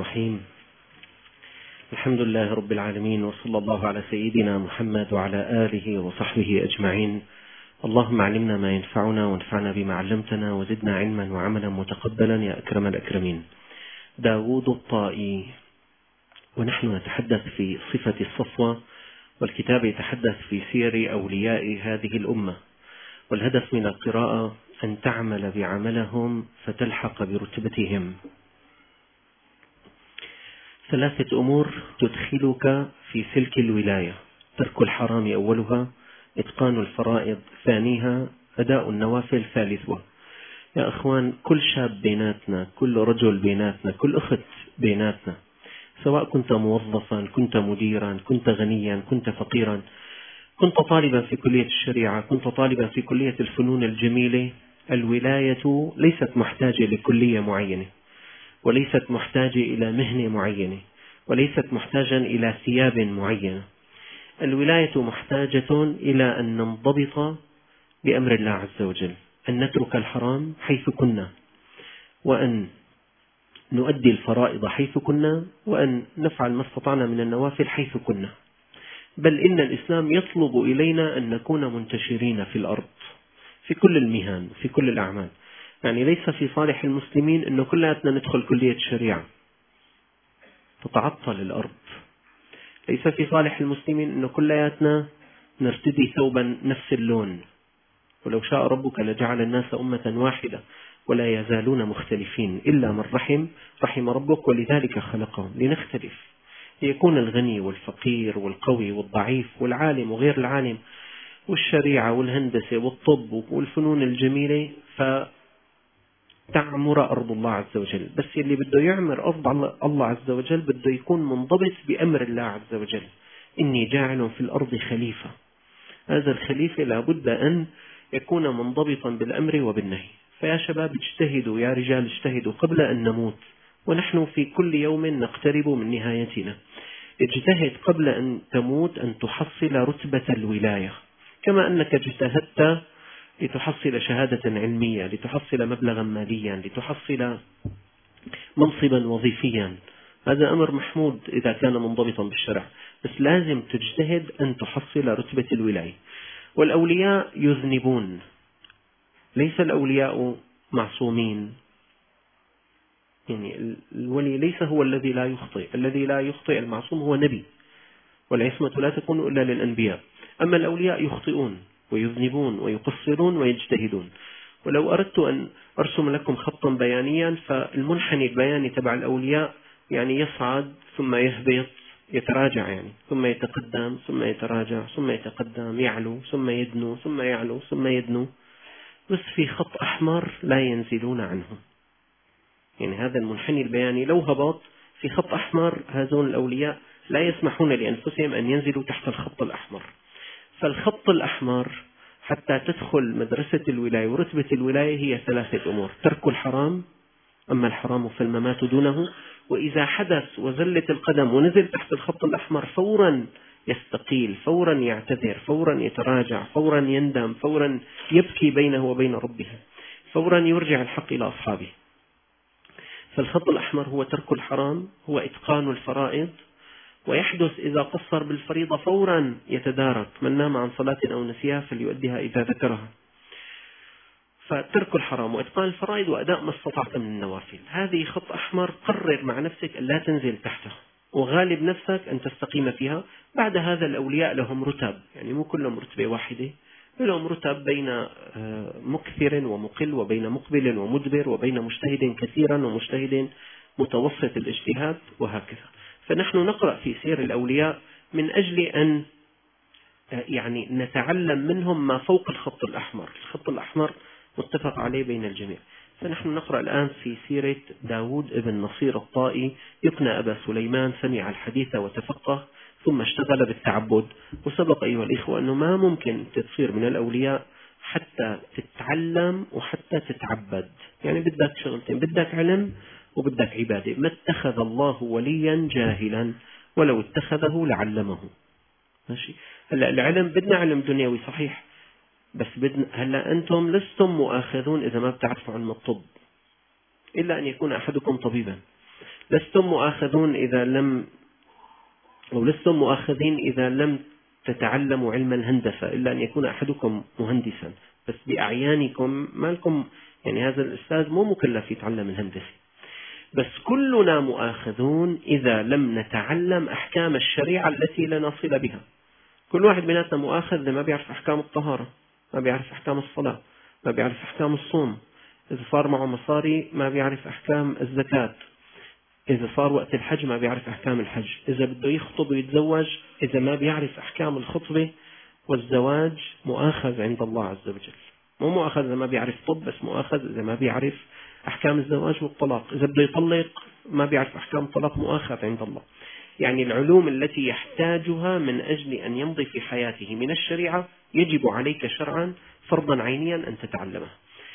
الرحيم. الحمد لله رب العالمين، وصلى الله على سيدنا محمد وعلى آله وصحبه أجمعين. اللهم علمنا ما ينفعنا وانفعنا بما علمتنا وزدنا علما وعملا متقبلا يا أكرم الأكرمين. داود الطائي، ونحن نتحدث في صفة الصفوة، والكتاب يتحدث في سير أولياء هذه الأمة، والهدف من القراءة أن تعمل بعملهم فتلحق برتبتهم. 3 أمور تدخلك في سلك الولاية: ترك الحرام أولها، إتقان الفرائض ثانيها، أداء النوافل ثالثها. يا أخوان، كل شاب بيناتنا، كل رجل بيناتنا، كل أخت بيناتنا، سواء كنت موظفا، كنت مديرا، كنت غنيا، كنت فقيرا، كنت طالبا في كلية الشريعة، كنت طالبا في كلية الفنون الجميلة، الولاية ليست محتاجة لكلية معينة، وليست محتاجة إلى مهنة معينة، وليست محتاجا إلى ثياب معينة. الولاية محتاجة إلى أن ننضبط بأمر الله عز وجل، أن نترك الحرام حيث كنا، وأن نؤدي الفرائض حيث كنا، وأن نفعل ما استطعنا من النوافل حيث كنا. بل إن الإسلام يطلب إلينا أن نكون منتشرين في الأرض في كل المهن، في كل الأعمال. يعني ليس في صالح المسلمين أنه كلنا ندخل كلية الشريعة تتعطل الأرض. ليس في صالح المسلمين أنه كلنا نرتدي ثوبا نفس اللون، ولو شاء ربك لجعل الناس أمة واحدة ولا يزالون مختلفين إلا من رحم ربك، ولذلك خلقهم لنختلف، ليكون الغني والفقير والقوي والضعيف والعالم وغير العالم، والشريعة والهندسة والطب والفنون الجميلة، فتعمر أرض الله عز وجل. بس اللي بده يعمر أرض الله عز وجل بده يكون منضبط بأمر الله عز وجل. إني جاعل في الأرض خليفة. هذا الخليفة لابد أن يكون منضبطا بالأمر وبالنهي. فيا شباب اجتهدوا، يا رجال اجتهدوا قبل أن نموت، ونحن في كل يوم نقترب من نهايتنا. اجتهد قبل أن تموت أن تحصل رتبة الولاية، كما أنك اجتهدت لتحصل شهادة علمية، لتحصل مبلغا ماليا، لتحصل منصبا وظيفيا. هذا أمر محمود إذا كان منضبطا بالشرع، بس لازم تجتهد أن تحصل رتبة الولاية. والأولياء يذنبون، ليس الأولياء معصومين. يعني الولي ليس هو الذي لا يخطئ، الذي لا يخطئ المعصوم هو نبي، والعصمة لا تكون إلا للأنبياء. أما الأولياء يخطئون ويذنبون ويقصرون ويجتهدون. ولو أردت أن أرسم لكم خطا بيانيا، فالمنحني البياني تبع الأولياء يعني يصعد ثم يهبط، يتراجع، يعني ثم يتقدم ثم يتراجع ثم يتقدم، يعلو ثم يدنو ثم يعلو ثم يدنو، بس في خط أحمر لا ينزلون عنه. يعني هذا المنحني البياني لو هبط في خط أحمر، هذون الأولياء لا يسمحون لأنفسهم أن ينزلوا تحت الخط الأحمر. فالخط الأحمر حتى تدخل مدرسة الولاية ورتبة الولاية هي 3 أمور: ترك الحرام، أما الحرام فالممات دونه، وإذا حدث وزلت القدم ونزل تحت الخط الأحمر فورا يستقيل، فورا يعتذر، فورا يتراجع، فورا يندم، فورا يبكي بينه وبين ربه، فورا يرجع الحق إلى أصحابه. فالخط الأحمر هو ترك الحرام، هو إتقان الفرائض، ويحدث إذا قصر بالفريضة فورا يتدارك: من نام عن صلاة أو نسيها فليؤديها إذا ذكرها. فترك الحرام وإتقان الفرائض وأداء ما استطعت من النوافل، هذه خط أحمر. قرر مع نفسك أن لا تنزل تحته، وغالب نفسك أن تستقيم فيها. بعد هذا الأولياء لهم رتب، يعني مو كلهم رتبة واحدة، لهم رتب بين مكثر ومقل، وبين مقبل ومدبر، وبين مجتهد كثيرا ومجتهد متوسط الاجتهاد، وهكذا. فنحن نقرأ في سير الأولياء من أجل أن يعني نتعلم منهم ما فوق الخط الأحمر. الخط الأحمر متفق عليه بين الجميع. فنحن نقرأ الآن في سيرة داود ابن نصير الطائي. يقنى أبا سليمان، سمع الحديث وتفقه ثم اشتغل بالتعبد. وسبق أيها الإخوة أنه ما ممكن تصير من الأولياء حتى تتعلم وحتى تتعبد. يعني بدك شغلتين: بدك علم وبدك عبادة. ما اتخذ الله وليا جاهلا، ولو اتخذه لعلمه. ماشي؟ هلا العلم بدنا علم دنيوي صحيح، بس هلا أنتم لستم مؤاخذون إذا ما بتعرفوا علم الطب، إلا أن يكون أحدكم طبيبا. لستم مؤاخذون إذا لم أو لستم مؤاخذين إذا لم تتعلموا علم الهندسة إلا أن يكون أحدكم مهندسا، بس بأعيانكم ما لكم، يعني هذا الأستاذ مو مكلف يتعلم الهندسة. بس كلنا مؤاخذون إذا لم نتعلم أحكام الشريعة التي لا نصل بها. كل واحد مناتنا مؤاخذ إذا ما بيعرف أحكام الطهارة، ما بيعرف أحكام الصلاة، ما بيعرف أحكام الصوم، إذا صار معه مصاري ما بيعرف أحكام الزكاة، إذا صار وقت الحج ما بيعرف أحكام الحج، إذا بده يخطب ويتزوج إذا ما بيعرف أحكام الخطبة والزواج مؤاخذ عند الله عز وجل. مو مؤاخذ إذا ما بيعرف طب، بس مؤاخذ إذا ما بيعرف أحكام الزواج والطلاق. إذا بده يطلق ما بيعرف أحكام الطلاق مؤاخذ عند الله. يعني العلوم التي يحتاجها من أجل أن يمضي في حياته من الشريعة يجب عليك شرعا فرضا عينيا أن تتعلمه.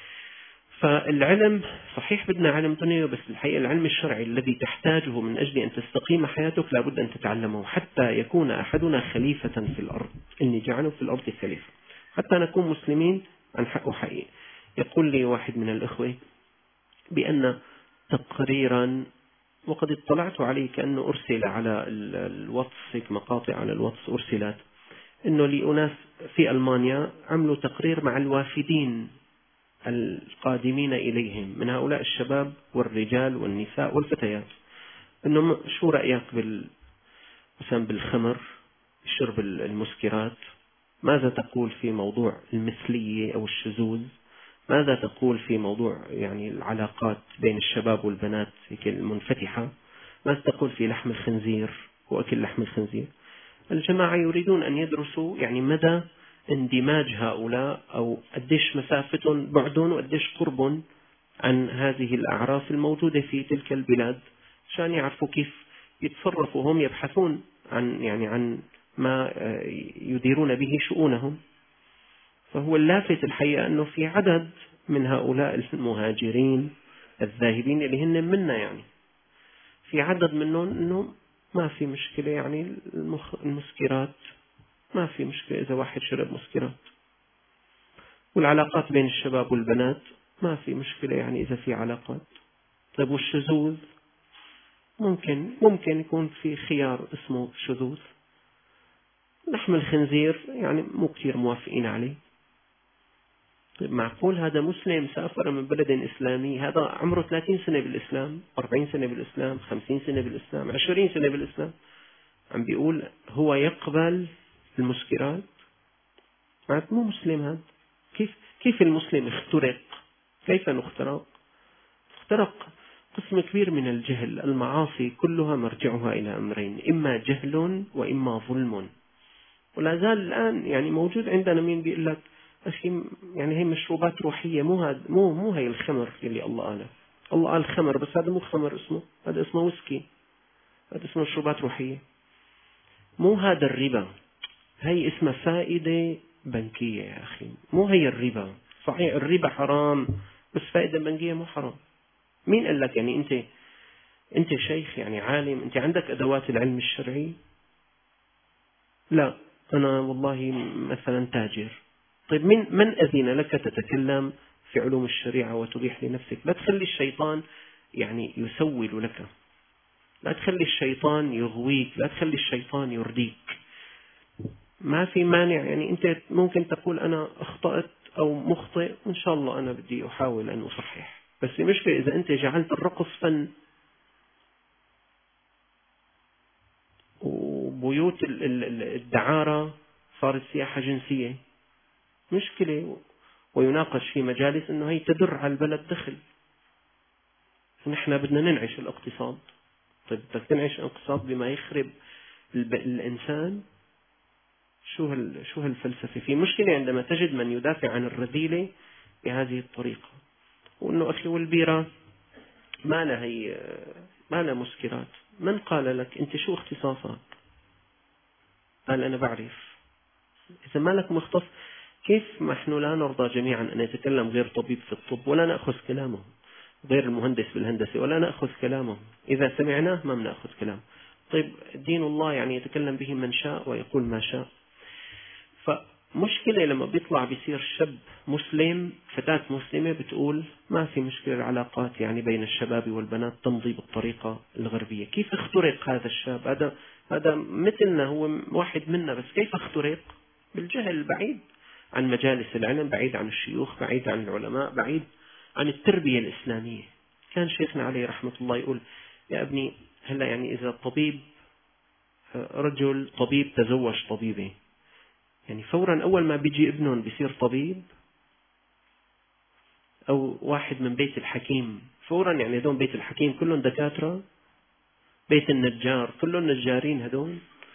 فالعلم صحيح بدنا علم دنيا، بس الحقيقة العلم الشرعي الذي تحتاجه من أجل أن تستقيم حياتك لابد أن تتعلمه حتى يكون أحدنا خليفة في الأرض. إني جعله في الأرض خليفة، حتى نكون مسلمين عن حق حقيقي. يقول لي واحد من الإخوة بأن تقريرا، وقد اطلعت عليه كأنه أرسل على الواتس، هيك مقاطع على الواتس أرسلت، إنه لأناس في ألمانيا عملوا تقرير مع الوافدين القادمين إليهم من هؤلاء الشباب والرجال والنساء والفتيات، إنه شو رأيك مثلا بالخمر، شرب المسكرات، ماذا تقول في موضوع المثلية أو الشذوذ، ماذا تقول في موضوع يعني العلاقات بين الشباب والبنات هيك المنفتحة، ماذا تقول في لحم الخنزير وأكل لحم الخنزير. الجماعة يريدون أن يدرسوا يعني مدى اندماج هؤلاء، أو قديش مسافتهم بعدهم وقديش قربهم عن هذه الأعراف الموجودة في تلك البلاد، عشان يعرفوا كيف يتصرفوا. هم يبحثون عن ما يديرون به شؤونهم. فهو اللافت الحقيقة أنه في عدد من هؤلاء المهاجرين الذاهبين اللي هن منا، يعني في عدد منهم أنه ما في مشكلة، يعني المسكرات ما في مشكلة إذا واحد شرب مسكرات، والعلاقات بين الشباب والبنات ما في مشكلة يعني إذا في علاقات. طيب والشذوذ ممكن يكون في خيار اسمه شذوذ. لحم الخنزير يعني مو كثير موافقين عليه. طيب معقول هذا مسلم سافر من بلد إسلامي، هذا عمره 30 سنة بالإسلام، 40 سنة بالإسلام، 50 سنة بالإسلام، 20 سنة بالإسلام، عم بيقول هو يقبل المسكرات؟ مو مسلم هذا. كيف المسلم اخترق؟ كيف نخترق؟ اخترق قسم كبير من الجهل. المعاصي كلها مرجعها إلى أمرين، إما جهل وإما ظلم. ولا زال الآن يعني موجود عندنا مين بيقول لك أخي يعني هي مشروبات روحية، مو هي الخمر اللي الله قاله. الله قال خمر، بس هذا مو خمر، اسمه هذا اسمه ويسكي، هذا اسمه مشروبات روحية. مو هذا الربا، هي اسمها فائدة بنكية يا أخي، مو هي الربا. صحيح الربا حرام، بس فائدة بنكية مو حرام. مين قال لك؟ يعني أنت شيخ يعني عالم، أنت عندك أدوات العلم الشرعي؟ لا، أنا والله مثلا تاجر. طيب من أذن لك تتكلم في علوم الشريعة وتبيح لنفسك؟ لا تخلي الشيطان يعني يسول لك، لا تخلي الشيطان يغويك، لا تخلي الشيطان يرديك. ما في مانع، يعني أنت ممكن تقول أنا أخطأت أو مخطئ، إن شاء الله أنا بدي أحاول أن أصحح. بس المشكلة إذا أنت جعلت الرقص فن، وبيوت الدعارة صارت سياحة جنسية، مشكلة. ويناقش في مجالس أنه هي تدر على البلد دخل. نحن بدنا ننعش الاقتصاد. طيب بدك تنعش الاقتصاد بما يخرب الإنسان؟ شو هالفلسفة؟ في مشكلة عندما تجد من يدافع عن الرذيلة بهذه الطريقة، وأنه أخي والبيرة ما لها مسكرات. من قال لك؟ أنت شو اختصاصك؟ قال أنا بعرف. إذا ما لك مختص، كيف نحن لا نرضى جميعا أن يتكلم غير طبيب في الطب ولا نأخذ كلامه، غير المهندس بالهندسة ولا نأخذ كلامه؟ إذا سمعناه ما بنأخذ كلام. طيب دين الله يعني يتكلم به من شاء ويقول ما شاء. مشكلة لما بيطلع بيصير شاب مسلم، فتاة مسلمة بتقول ما في مشكلة، العلاقات يعني بين الشباب والبنات تمضي بالطريقة الغربية. كيف اخترق هذا الشاب؟ هذا مثلنا، هو واحد منا، بس كيف اخترق؟ بالجهل، بعيد عن مجالس العلم، بعيد عن الشيوخ، بعيد عن العلماء، بعيد عن التربية الإسلامية. كان شيخنا عليه رحمة الله يقول يا ابني، هلا يعني إذا طبيب، رجل طبيب تزوج طبيبة، يعني فورا أول ما بيجي ابنهم بيصير طبيب، أو واحد من بيت الحكيم فورا، يعني هذول بيت الحكيم كلهم دكاترة، بيت النجار كلهم نجارين هذول،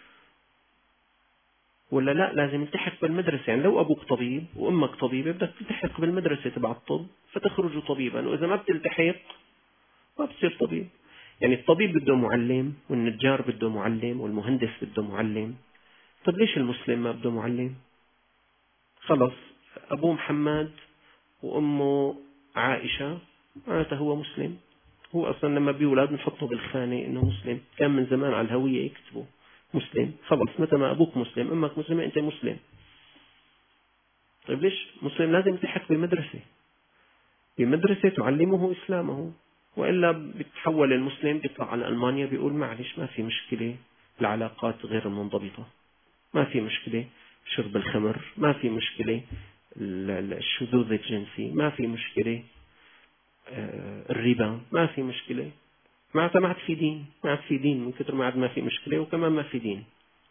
ولا لا لازم يلتحق بالمدرسة؟ يعني لو أبوك طبيب وأمك طبيبة بدك تلتحق بالمدرسة تبع الطب فتخرج طبيبا، وإذا ما بتلتحق ما بتصير طبيب. يعني الطبيب بده معلم، والنجار بده معلم، والمهندس بده معلم. طب ليش المسلم ما بده معلم؟ خلص، أبوه محمد وأمه عائشة معناته هو مسلم. هو أصلا لما بيولد نحطه بالخانة إنه مسلم، كان من زمان على الهوية يكتبوا مسلم. خلص، متى ما أبوك مسلم أمك مسلمة أنت مسلم. طيب ليش مسلم لازم يلتحق بالمدرسة؟ بمدرسة تعلمه إسلامه، وإلا بيتحول المسلم بيطلع على ألمانيا بيقول معلش ما في مشكلة، العلاقات غير منضبطة، ما في مشكلة شرب الخمر، ما في مشكلة الشذوذ الجنسي، ما في مشكلة الربا، ما في مشكلة. معناتها ما عاد في دين، ما عاد في دين، من كثر ما عاد ما في مشكلة، وكمان ما في دين.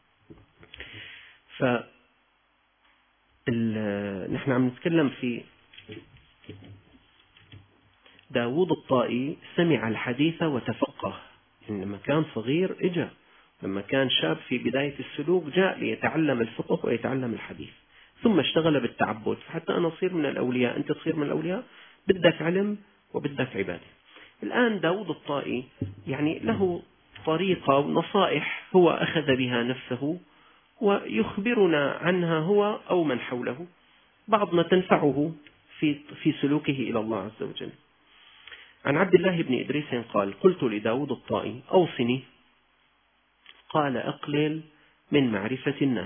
نحن عم نتكلم في داود الطائي، سمع الحديث وتفقه. لما كان صغير إجا، لما كان شاب في بداية السلوك جاء ليتعلم الفقه ويتعلم الحديث، ثم اشتغل بالتعبد. فحتى أنا أصير من الأولياء، أنت تصير من الأولياء، بدك علم وبدك عبادة. الآن داود الطائي يعني له طريقة ونصائح هو أخذ بها نفسه، ويخبرنا عنها هو أو من حوله، بعضنا تنفعه في سلوكه إلى الله عز وجل. عن عبد الله بن إدريس قال: قلت لداود الطائي أوصني، قال: أقلل من معرفة الناس.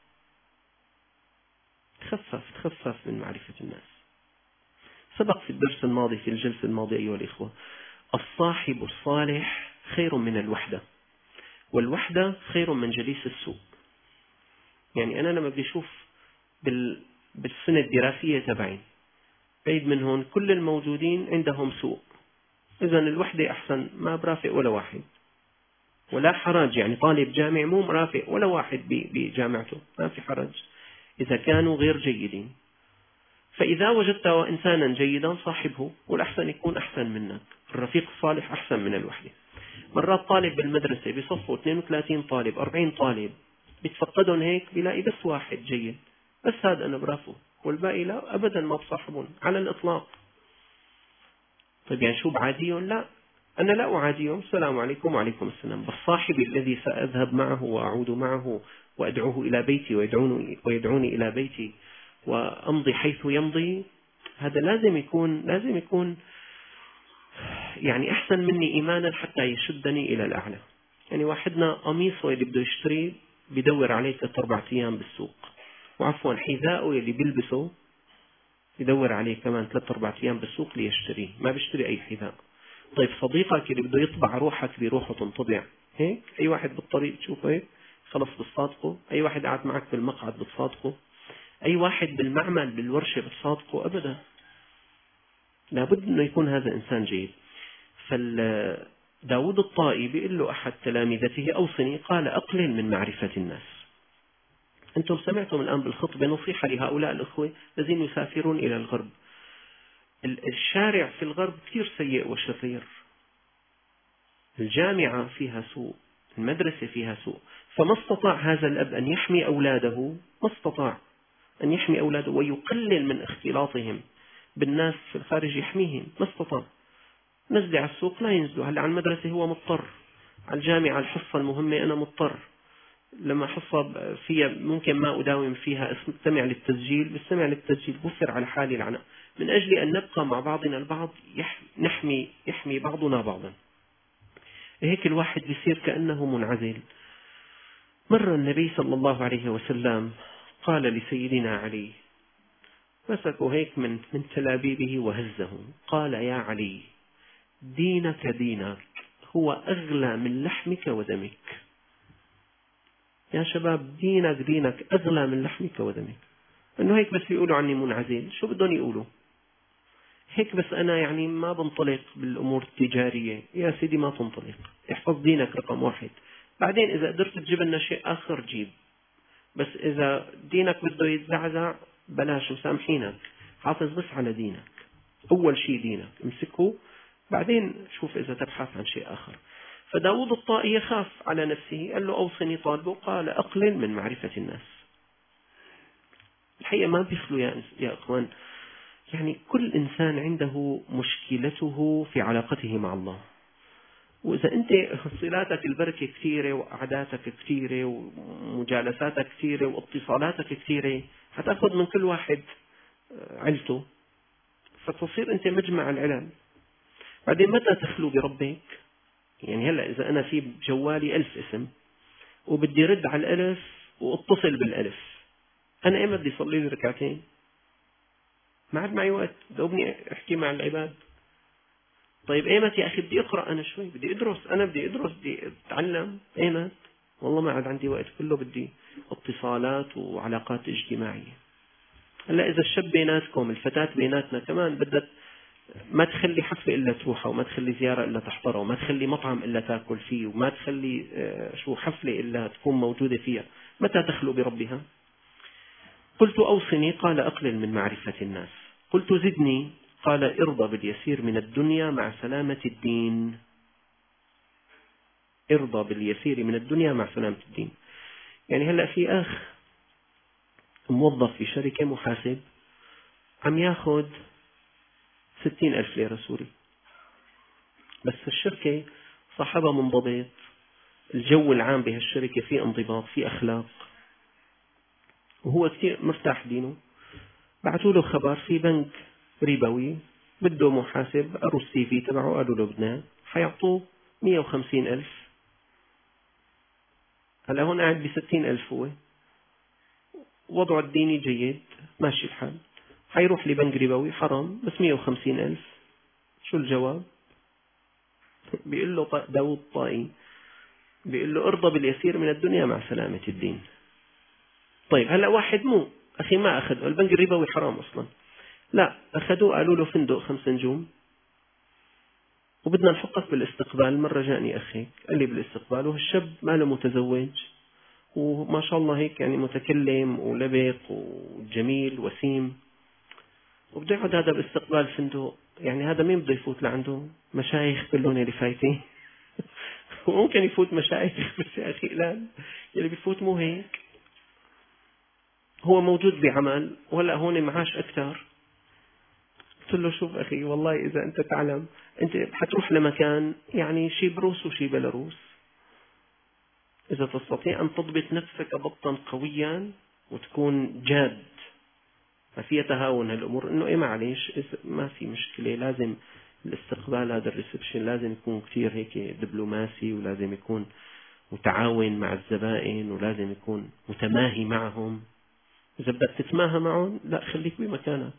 تخفف من معرفة الناس. سبق في الدرس الماضي، في الجلسة الماضية أيها الإخوة، الصاحب الصالح خير من الوحدة، والوحدة خير من جليس السوء. يعني أنا لما بدي أشوف بالسنة الدراسية تبعي بعيد من هون كل الموجودين عندهم سوء، إذن الوحدة أحسن، ما برافق ولا واحد، ولا حرج. يعني طالب جامع مو مرافق ولا واحد بجامعته، ما في حرج إذا كانوا غير جيدين. فإذا وجدت إنسانا جيدا صاحبه، والأحسن يكون أحسن منك. الرفيق الصالح أحسن من الوحدة. مرات طالب بالمدرسة بصفه 32 طالب 40 طالب، بيتفقدهم هيك بيلاقي بس واحد جيد، بس هذا أنا برافقه، والباقي لا أبدا ما بصاحبهم على الإطلاق. طيب يعني شو بعاديهم؟ لا، أنا لا أعاديهم، السلام عليكم وعليكم السلام. بس صاحبي الذي سأذهب معه وأعود معه وأدعوه إلى بيتي ويدعوني إلى بيتي وأمضي حيث يمضي، هذا لازم يكون يعني أحسن مني إيمانا حتى يشدني إلى الأعلى. يعني واحدنا قميصه اللي بده يشتري بيدور عليه 3-4 أيام بالسوق، وعفوا حذاءه اللي بيلبسه يدور عليه كمان 3-4 أيام بالسوق ليشتريه، ما بيشتري أي حذاء. طيب صديقك اللي بده يطبع روحك بروحه تنطبع، هيك أي واحد بالطريق تشوفه هيك خلص بتصادقه؟ أي واحد قاعد معك بالمقعد بتصادقه؟ أي واحد بالمعمل بالورشة بتصادقه؟ أبدا. لابد أنه يكون هذا إنسان جيد. فداود الطائي بيقول له أحد تلامذته أوصني، قال: أقلل من معرفة الناس. أنتم سمعتم الآن بالخطبة نصيحة لهؤلاء الأخوة الذين يسافرون إلى الغرب. الشارع في الغرب كثير سيء وشرير، الجامعة فيها سوء، المدرسة فيها سوء، فما استطاع هذا الأب أن يحمي أولاده، ما استطاع أن يحمي أولاده ويقلل من اختلاطهم بالناس في الخارج، يحميهم ما استطاع. نزل على السوق لا ينزلوا، هلا على المدرسة هو مضطر، على الجامعة الحصة المهمة أنا مضطر، لما حصة فيها ممكن ما أداوم فيها استمع للتسجيل، بستمع للتسجيل بوفر على حالي العناء، من أجل أن نبقى مع بعضنا البعض، يحمي بعضنا بعضا. هيك الواحد بيصير كأنه منعزل. مر النبي صلى الله عليه وسلم قال لسيدنا علي، مسكوا هيك من تلابيبه وهزه، قال: يا علي، دينك دينك هو أغلى من لحمك ودمك. يا شباب، دينك دينك أغلى من لحمك ودمك. إنه هيك بس بيقولوا عني منعزل، شو بدهم يقولوا؟ هيك بس أنا يعني ما بنطلق بالأمور التجارية. يا سيدي ما تنطلق، احفظ دينك رقم واحد، بعدين إذا قدرت تجيب لنا شيء آخر جيب، بس إذا دينك بده يتزعزع بلاش، مسامحينك، حافظ بس على دينك. أول شيء دينك امسكه، بعدين شوف إذا تبحث عن شيء آخر. فداود الطائي يخاف على نفسه، قال له: أوصني طالبه، قال: أقلل من معرفة الناس. الحقيقة ما بيخلو يا أخوان، يعني كل إنسان عنده مشكلته في علاقته مع الله. وإذا أنت صلاتك البركة كثيرة وقعداتك كثيرة ومجالساتك كثيرة واتصالاتك كثيرة، هتأخذ من كل واحد علته، فتصير أنت مجمع العلم. بعدين متى تخلو بربك؟ يعني هلأ إذا أنا في جوالي 1000 اسم وبدي رد على الألف واتصل بالألف، أنا إيمت بدي صلي لي ركعتين؟ ما عاد معي وقت، دوبني أحكي مع العباد. طيب إيمت يا أخي بدي أقرأ، أنا شوي بدي أدرس، بدي أتعلم. إيمت؟ والله ما عاد عندي وقت، كله بدي اتصالات وعلاقات اجتماعية. هلا إذا الشاب بيناتكم، الفتاة بيناتنا كمان بدها ما تخلي حفلة إلا تروحها، وما تخلي زيارة إلا تحضرها، وما تخلي مطعم إلا تأكل فيه، وما تخلي حفلة إلا تكون موجودة فيها، متى تخلو بربها؟ قلت: أوصني، قال: أقلل من معرفة الناس. قلت: زدني، قال: ارضى باليسير من الدنيا مع سلامة الدين. ارضى باليسير من الدنيا مع سلامة الدين. يعني هلأ في أخ موظف في شركة محاسب، عم ياخذ 60,000 ليرة سوري، بس الشركة صاحبها منضبط، الجو العام بهالشركة فيه انضباط، فيه أخلاق، وهو كثير مرتاح دينه. بعثوا له خبر في بنك ربوي بده محاسب، قروا السي في تبعه، قالوا له بدنا، حيعطوه 150,000. هلا هون قاعد ب60,000، هو وضعه الديني جيد، ماشي الحال، حيروح لبنك ربوي حرام بس 150,000. شو الجواب؟ بيقول له داود الطائي، بيقول له: ارضى باليسير من الدنيا مع سلامة الدين. طيب هلا واحد مو أخي ما أخذ البنك الربوي حرام أصلا، لا أخذوه، قالوا له فندق 5 نجوم وبدنا نحطك بالاستقبال. مرة جاني أخي قال لي بالاستقبال، وهالشاب ما له متزوج وما شاء الله هيك يعني متكلم ولبق وجميل وسيم، وبده يقعد هذا باستقبال فندق. يعني هذا مين بده يفوت لعنده؟ مشايخ كلهم اللي فايتين وممكن يفوت مشايخ بس يا أخي لا، اللي بيفوت مو هيك. هو موجود بعمل ولا هون معاش أكثر. قلت له: شوف أخي، والله إذا أنت تعلم أنت حتروح لمكان يعني شي بروس وشي بلاروس، إذا تستطيع أن تضبط نفسك ضبطا قويا وتكون جاد، ما فيها تهاون هالأمور، إنه إيه معليش ما في مشكلة، لازم الاستقبال هذا الريسبشن لازم يكون كتير هيك دبلوماسي، ولازم يكون متعاون مع الزبائن، ولازم يكون متماهي معهم. إذا بدك تتماهى معهم لا، خليك بمكانك.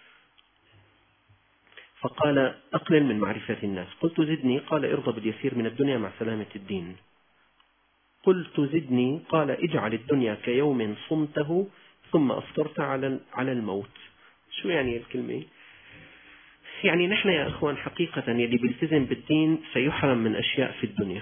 فقال: أقلل من معرفة الناس. قلت: زدني، قال: ارضى باليسير من الدنيا مع سلامة الدين. قلت: زدني، قال: اجعل الدنيا كيوم صمته ثم أفطرت على الموت. شو يعني الكلمة؟ يعني نحن يا أخوان حقيقة يلي بيلتزم بالدين سيحرم من أشياء في الدنيا،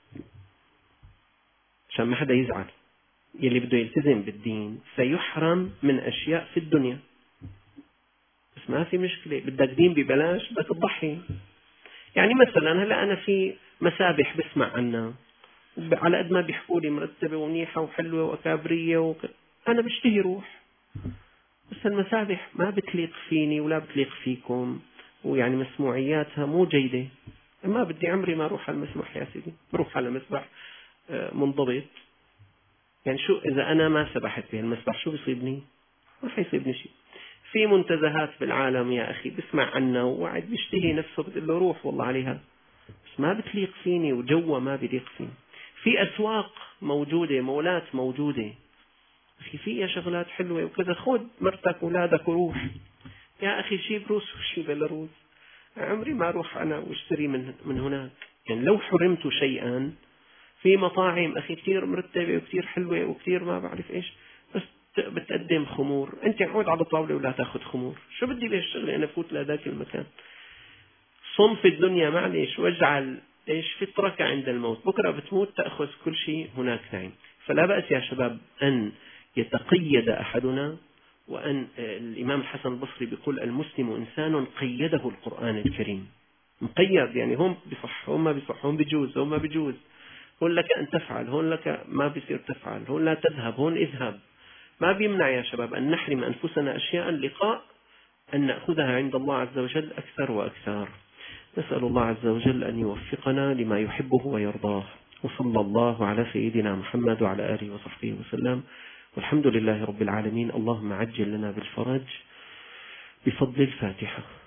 عشان ما حدا يزعل. يلي بده يلتزم بالدين سيحرم من أشياء في الدنيا، بس ما في مشكلة، بدك دين ببلاش بدك تضحي. يعني مثلا هلا أنا في مسابح بسمع عنها، على قد ما بيحكوا لي مرتبة ومنيحة وحلوة وأكابرية أنا بشتهي روح، بس المسابح ما بتليق فيني ولا بتليق فيكم، ويعني مسموعياتها مو جيدة. ما بدي عمري ما أروح على المسبح يا سيدي، بروح على مسبح منضبط. يعني شو إذا أنا ما سبحت بهالمسبح شو بيصيبني؟ ما حيصيبني شيء. في منتزهات بالعالم يا أخي بسمع عنها وقاعد بيشتهي نفسه، بتقول له روح والله عليها، بس ما بتليق فيني وجوه ما بيليق فيني. في أسواق موجودة، مولات موجودة، أخي فيها شغلات حلوة وكذا، خذ مرتك أولادك وروح. يا أخي جيب روس وشي بيلاروس، عمري ما أروح أنا واشتري من هناك. يعني لو حرمت شيئا، في مطاعم أخي كتير مرتبة وكتير حلوة وكتير ما بعرف إيش، بس بتقدم خمور، أنت عود على الطاولة ولا تأخذ خمور، شو بدي بهالشغلة أنا فوت لهذاك المكان؟ صم في الدنيا معلش، واجعل إيش فطرك عند الموت، بكرة بتموت تأخذ كل شيء هناك نعيم. فلا بأس يا شباب أن يتقيد أحدنا، وأن الإمام الحسن البصري بيقول المسلم إنسان قيده القرآن الكريم. مقيد يعني هم بصح، هم ما بصح، هم بجوز، هم ما بجوز، هون لك أن تفعل، هون لك ما بيصير تفعل، هون لا تذهب، هون اذهب. ما بيمنع يا شباب أن نحرم أنفسنا أشياء لقاء أن نأخذها عند الله عز وجل أكثر وأكثر. نسأل الله عز وجل أن يوفقنا لما يحبه ويرضاه. وصلى الله على سيدنا محمد وعلى آله وصحبه وسلم، والحمد لله رب العالمين. اللهم عجل لنا بالفرج بفضل الفاتحة.